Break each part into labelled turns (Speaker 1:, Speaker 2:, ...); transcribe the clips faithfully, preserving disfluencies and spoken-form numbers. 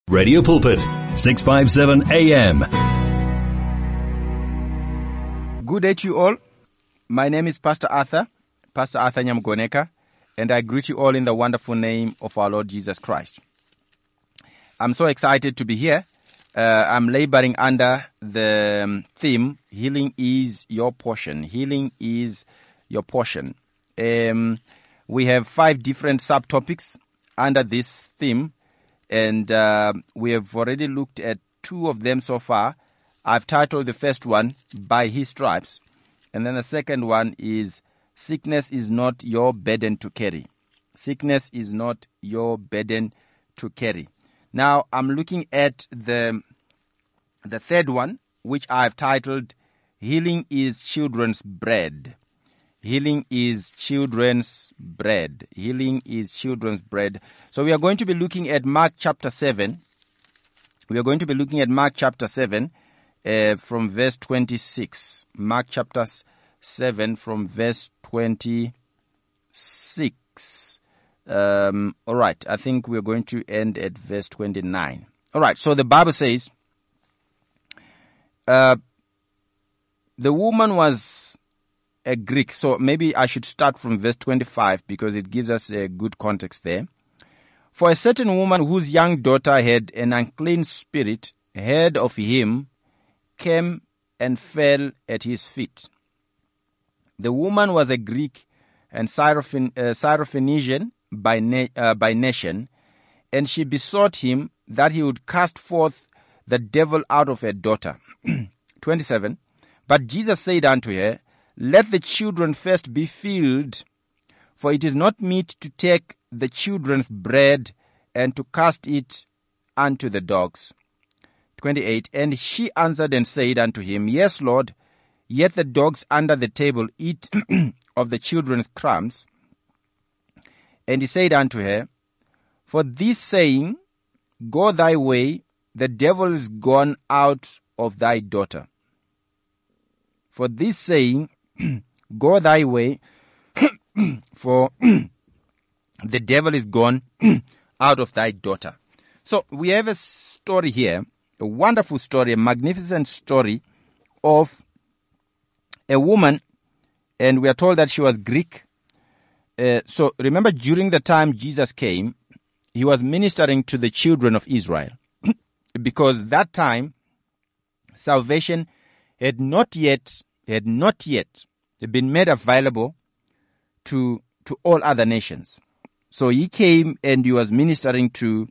Speaker 1: Radio Pulpit, six fifty-seven A M.
Speaker 2: Good day to you all. My name is Pastor Arthur, Pastor Arthur Nyamgoneka, and I greet you all in the wonderful name of our Lord Jesus Christ. I'm so excited to be here. Uh, I'm laboring under the um, theme, Healing is Your Portion. Healing is Your Portion. Um, we have five different subtopics under this theme, and uh, we have already looked at two of them so far. I've titled the first one, By His Stripes, and then the second one is, Sickness is not your burden to carry. Sickness is not your burden to carry. Now, I'm looking at the the third one, which I've titled, Healing is Children's Bread. Healing is Children's Bread. Healing is Children's Bread. So we are going to be looking at Mark chapter seven. We are going to be looking at Mark chapter seven uh, from verse twenty-six. Mark chapter seven from verse twenty-six. Um, all right, I think we're going to end at verse twenty-nine. All right, so the Bible says, uh, the woman was a Greek. So maybe I should start from verse twenty-five because it gives us a good context there. For a certain woman whose young daughter had an unclean spirit heard of him, came and fell at his feet. The woman was a Greek and Syrophen- uh, Syrophoenician by, na- uh, by nation, and she besought him that he would cast forth the devil out of her daughter. twenty-seven. But Jesus said unto her, Let the children first be filled, for it is not meet to take the children's bread and to cast it unto the dogs. twenty-eight. And she answered and said unto him, Yes, Lord, yet the dogs under the table eat of the children's crumbs. And he said unto her, For this saying, Go thy way, the devil is gone out of thy daughter. For this saying, Go thy way, for the devil is gone out of thy daughter. So we have a story here, a wonderful story, a magnificent story of a woman, and we are told that she was Greek. Uh, so remember, during the time Jesus came, he was ministering to the children of Israel because that time salvation had not yet had not yet been made available to to all other nations. So he came and he was ministering to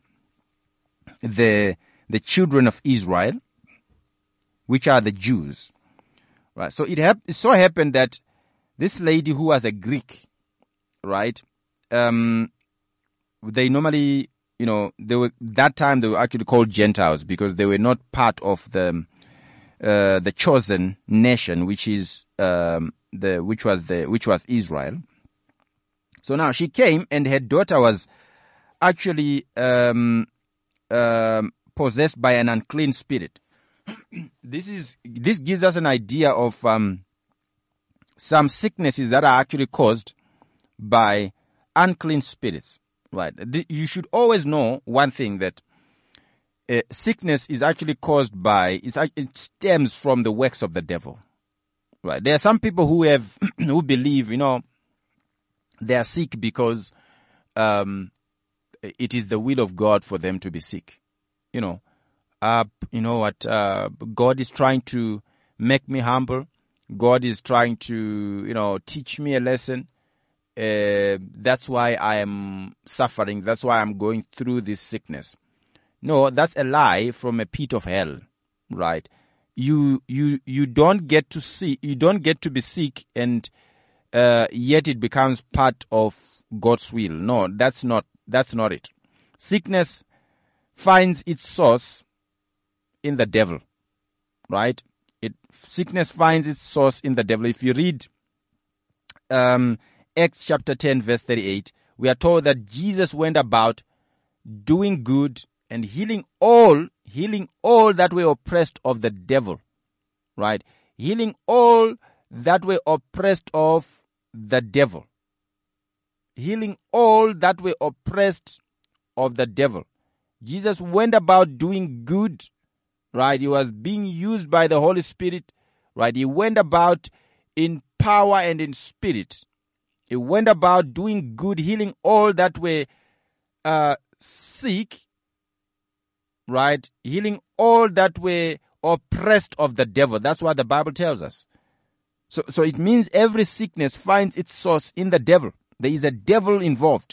Speaker 2: the the children of Israel, which are the Jews. Right. So it, hap- it so happened that this lady who was a Greek, right, um, they normally, you know, they were that time they were actually called Gentiles because they were not part of the uh, the chosen nation, which is um, the which was the which was Israel. So now she came, and her daughter was actually um, um, possessed by an unclean spirit. This is this gives us an idea of um, some sicknesses that are actually caused by unclean spirits. Right? You should always know one thing, that uh, sickness is actually caused by it's, it stems from the works of the devil. Right? There are some people who have who believe, you know, they are sick because um, it is the will of God for them to be sick. You know, uh, you know what? Uh, God is trying to make me humble. God is trying to, you know, teach me a lesson. Uh, that's why I am suffering. That's why I'm going through this sickness. No, that's a lie from a pit of hell, right? You you you don't get to see. You don't get to be sick, and uh, yet it becomes part of God's will. No, that's not. That's not it. Sickness finds its source in the devil, right? It sickness finds its source in the devil. If you read um, Acts chapter ten, verse thirty-eight, we are told that Jesus went about doing good and healing all, healing all that were oppressed of the devil, right? Healing all that were oppressed of the devil. Healing all that were oppressed of the devil. Jesus went about doing good, right? He was being used by the Holy Spirit, right? He went about in power and in spirit. He went about doing good, healing all that were uh, sick, right? Healing all that were oppressed of the devil. That's what the Bible tells us. So, so it means every sickness finds its source in the devil. There is a devil involved.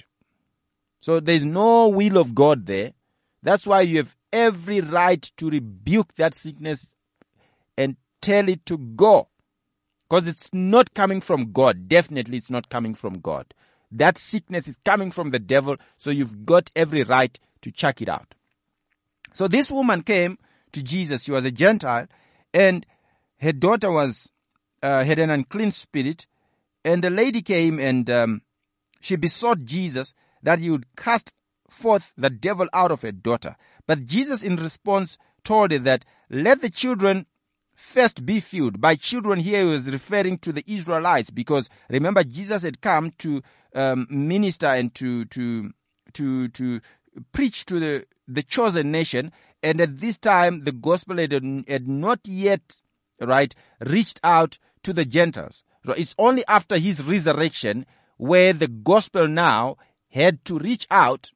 Speaker 2: So there is no will of God there. That's why you have every right to rebuke that sickness and tell it to go. Because it's not coming from God. Definitely it's not coming from God. That sickness is coming from the devil. So you've got every right to check it out. So this woman came to Jesus. She was a Gentile. And her daughter was uh, had an unclean spirit. And the lady came and um, she besought Jesus that he would cast forth the devil out of her daughter. But Jesus in response told her that let the children first be filled. By children here he was referring to the Israelites, because remember Jesus had come to um, minister and to to to to preach to the, the chosen nation, and at this time the gospel had, had not yet right reached out to the Gentiles. It's only after his resurrection where the gospel now had to reach out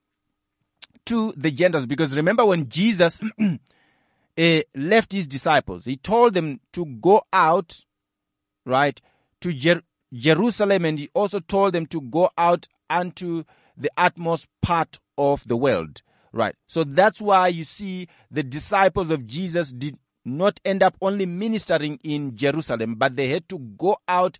Speaker 2: to the Gentiles. Because remember when Jesus uh, left his disciples, he told them to go out, right, to Jer- Jerusalem, and he also told them to go out unto the utmost part of the world, right? So that's why you see the disciples of Jesus did not end up only ministering in Jerusalem, but they had to go out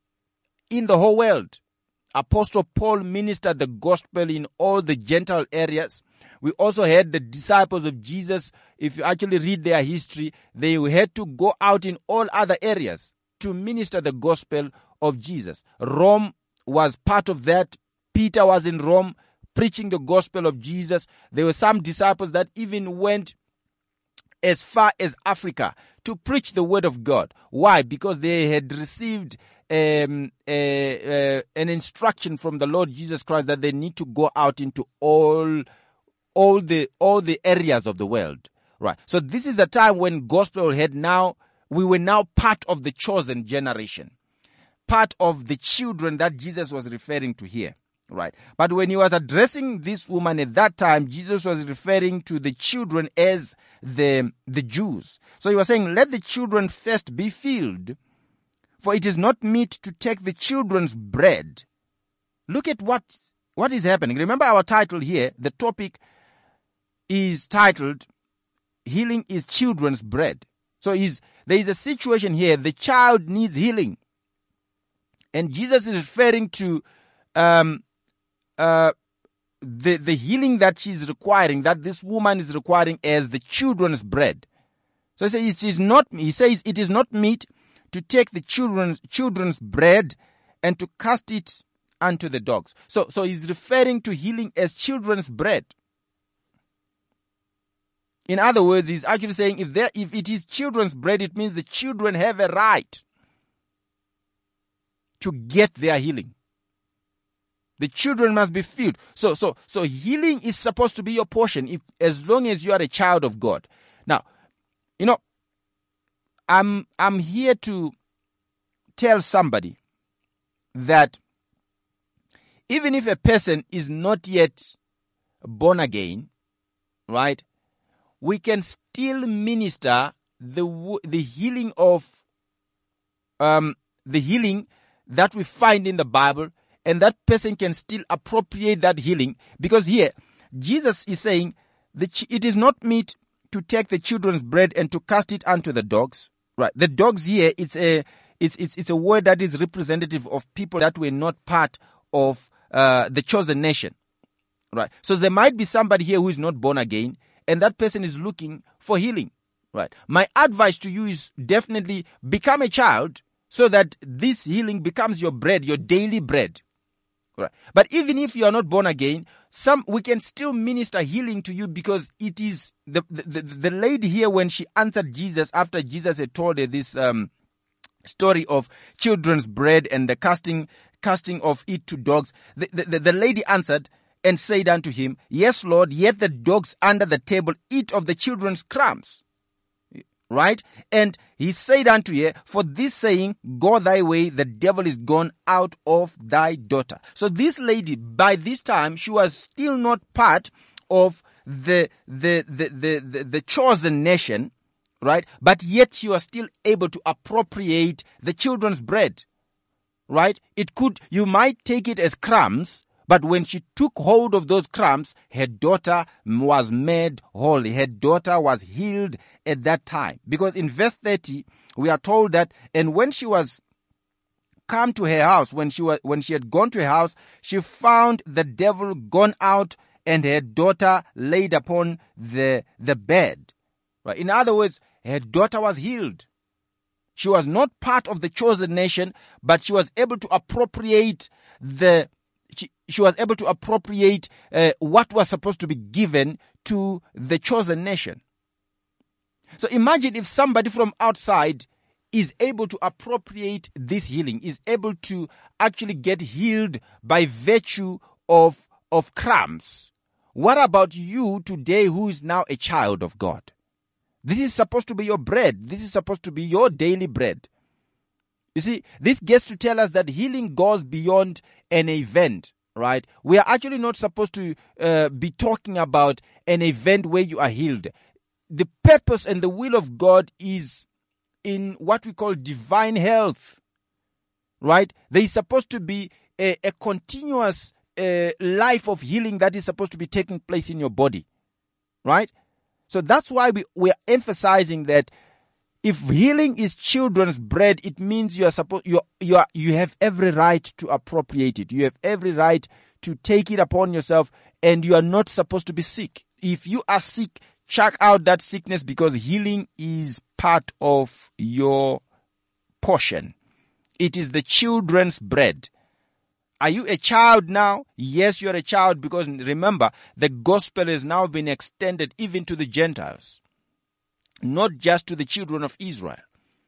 Speaker 2: in the whole world. Apostle Paul ministered the gospel in all the Gentile areas. We also had the disciples of Jesus. If you actually read their history, they had to go out in all other areas to minister the gospel of Jesus. Rome was part of that. Peter was in Rome preaching the gospel of Jesus. There were some disciples that even went as far as Africa to preach the word of God. Why? Because they had received um, a, a, an instruction from the Lord Jesus Christ that they need to go out into all, all the, all the areas of the world. Right. So this is the time when gospel had now, we were now part of the chosen generation, part of the children that Jesus was referring to here. Right. But when he was addressing this woman at that time, Jesus was referring to the children as the, the Jews. So he was saying, let the children first be filled, for it is not meet to take the children's bread. Look at what, what is happening. Remember our title here, the topic is titled, Healing is Children's Bread. So is, there is a situation here, the child needs healing. And Jesus is referring to, um, Uh, the, the healing that she's requiring, that this woman is requiring as the children's bread. So he says, it is not, he says it is not meet to take the children's, children's bread and to cast it unto the dogs. So, so he's referring to healing as children's bread. In other words, he's actually saying if there, if it is children's bread, it means the children have a right to get their healing. The children must be filled. So, so, so healing is supposed to be your portion if, as long as you are a child of God. Now, you know, I'm, I'm here to tell somebody that even if a person is not yet born again, right, we can still minister the, the healing of, um, the healing that we find in the Bible. And that person can still appropriate that healing, because here Jesus is saying that it is not meet to take the children's bread and to cast it unto the dogs. Right? The dogs here, it's a it's it's it's a word that is representative of people that were not part of uh, the chosen nation. Right? So there might be somebody here who is not born again, and that person is looking for healing. Right? My advice to you is definitely become a child so that this healing becomes your bread, your daily bread. Right. But even if you are not born again, some we can still minister healing to you, because it is the the, the lady here, when she answered Jesus after Jesus had told her this um, story of children's bread and the casting casting of it to dogs. The, the, the lady answered and said unto him, Yes, Lord, yet the dogs under the table eat of the children's crumbs. Right? And he said unto her, For this saying, go thy way, the devil is gone out of thy daughter. So this lady, by this time, she was still not part of the, the, the, the, the, the chosen nation, right? But yet she was still able to appropriate the children's bread, right? It could, you might take it as crumbs, but when she took hold of those crumbs, her daughter was made whole. Her daughter was healed at that time. Because in verse thirty, we are told that, and when she was come to her house, when she was, when she had gone to her house, she found the devil gone out and her daughter laid upon the, the bed. Right? In other words, her daughter was healed. She was not part of the chosen nation, but she was able to appropriate the She, she was able to appropriate uh, what was supposed to be given to the chosen nation. So imagine if somebody from outside is able to appropriate this healing, is able to actually get healed by virtue of, of crumbs. What about you today who is now a child of God? This is supposed to be your bread. This is supposed to be your daily bread. You see, this gets to tell us that healing goes beyond an event, right? We are actually not supposed to uh, be talking about an event where you are healed. The purpose and the will of God is in what we call divine health, right? There is supposed to be a, a continuous uh, life of healing that is supposed to be taking place in your body, right? So that's why we, we are emphasizing that if healing is children's bread, it means you are supposed, you, you are, you have every right to appropriate it. You have every right to take it upon yourself, and you are not supposed to be sick. If you are sick, check out that sickness, because healing is part of your portion. It is the children's bread. Are you a child now? Yes, you're a child, because remember, the gospel has now been extended even to the Gentiles, not just to the children of Israel.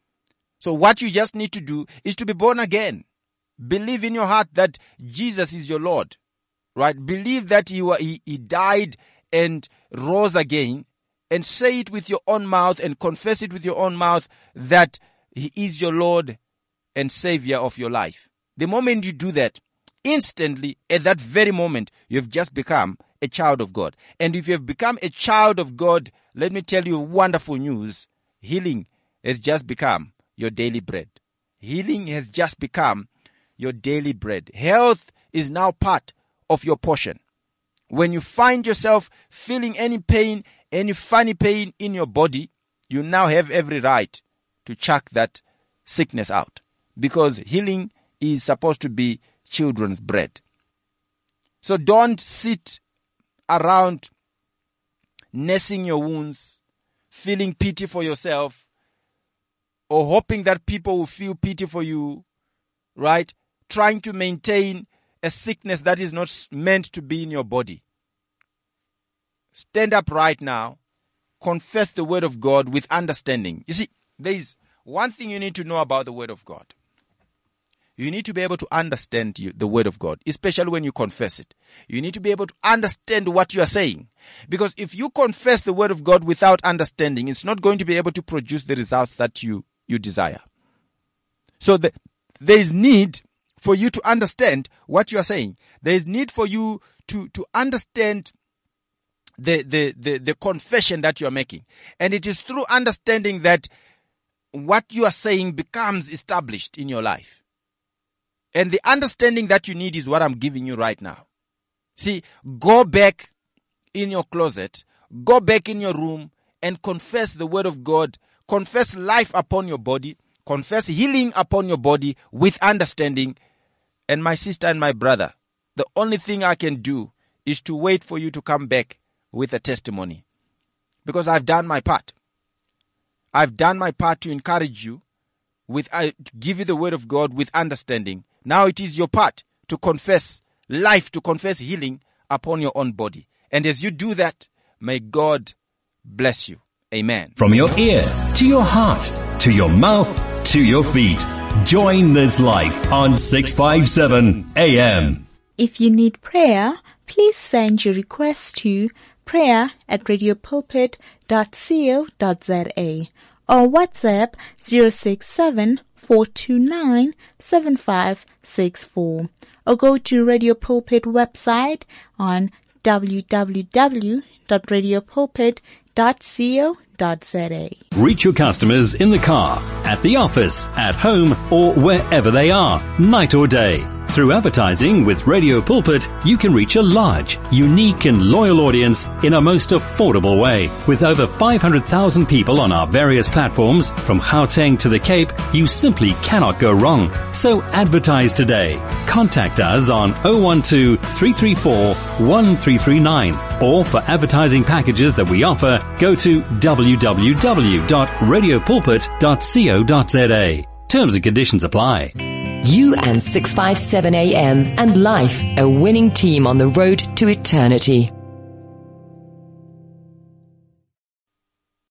Speaker 2: So what you just need to do is to be born again. Believe in your heart that Jesus is your Lord, right? Believe that he, he, he died and rose again, and say it with your own mouth and confess it with your own mouth that he is your Lord and Savior of your life. The moment you do that, instantly, at that very moment, you've just become a child of God. And if you've become a child of God, let me tell you wonderful news. Healing has just become your daily bread. Healing has just become your daily bread. Health is now part of your portion. When you find yourself feeling any pain, any funny pain in your body, you now have every right to chuck that sickness out, because healing is supposed to be children's bread. So don't sit around nursing your wounds, feeling pity for yourself, or hoping that people will feel pity for you, right? Trying to maintain a sickness that is not meant to be in your body. Stand up right now. Confess the word of God with understanding. You see, there is one thing you need to know about the word of God. You need to be able to understand the word of God, especially when you confess it. You need to be able to understand what you are saying. Because if you confess the word of God without understanding, it's not going to be able to produce the results that you, you desire. So the, there is need for you to understand what you are saying. There is need for you to, to understand the, the, the, the confession that you are making. And it is through understanding that what you are saying becomes established in your life. And the understanding that you need is what I'm giving you right now. See, go back in your closet, go back in your room and confess the word of God. Confess life upon your body. Confess healing upon your body with understanding. And my sister and my brother, the only thing I can do is to wait for you to come back with a testimony. Because I've done my part. I've done my part to encourage you, with uh, to give you the word of God with understanding. Now it is your part to confess life, to confess healing upon your own body. And as you do that, may God bless you. Amen.
Speaker 1: From your ear to your heart, to your mouth, to your feet. Join this life on six fifty-seven A M.
Speaker 3: If you need prayer, please send your request to prayer at radiopulpit dot co dot za or WhatsApp zero six seven, four two nine, seven five six four, or go to Radio Pulpit website on w w w dot radio pulpit dot co dot za.
Speaker 1: Reach your customers in the car, at the office, at home, or wherever they are, night or day. Through advertising with Radio Pulpit, you can reach a large, unique and loyal audience in a most affordable way. With over five hundred thousand people on our various platforms, from Gauteng to the Cape, you simply cannot go wrong. So advertise today. Contact us on zero one two, three three four, one three three nine, or for advertising packages that we offer, go to w w w dot radio pulpit dot co dot za. Terms and conditions apply.
Speaker 4: You and six fifty-seven A M and life, a winning team on the road to eternity.